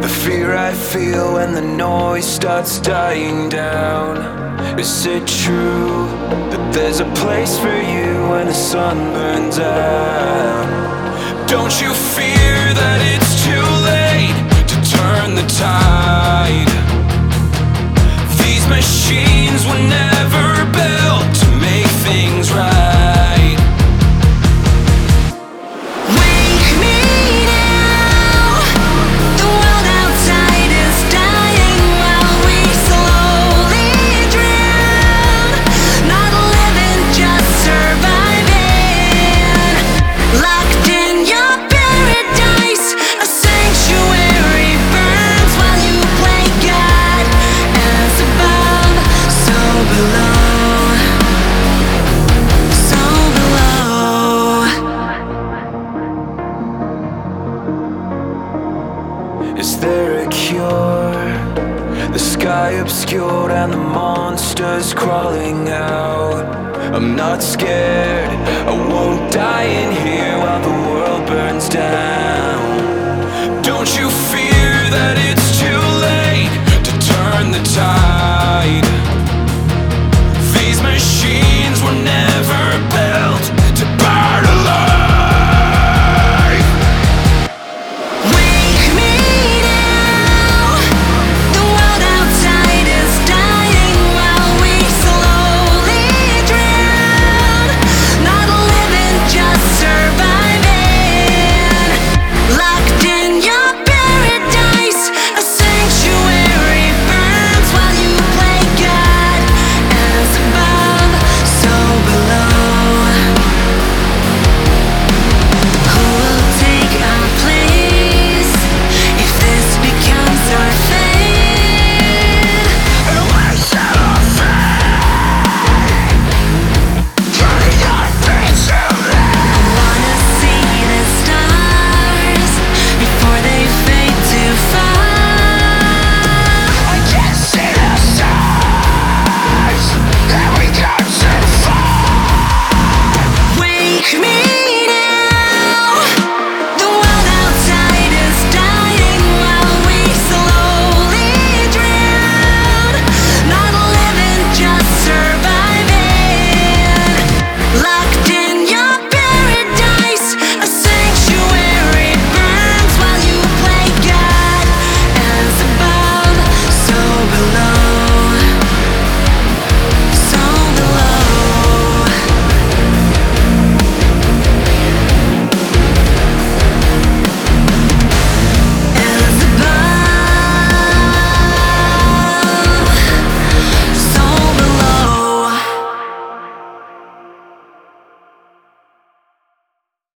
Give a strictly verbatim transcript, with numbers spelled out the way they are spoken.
The fear I feel when the noise starts dying down. Is it true that there's a place for you when the sun burns out? Don't you fear that it's too late to turn the tide? These machines were never built to make things right. Wake me now. The world outside is dying while we slowly drown. Not living, just surviving. Locked in your paradise, a sanctuary burns while you play God. As above, so below, so below. Is there a cure? The sky obscured and the monsters crawling out. I'm not scared, I won't die in here while the world burns down.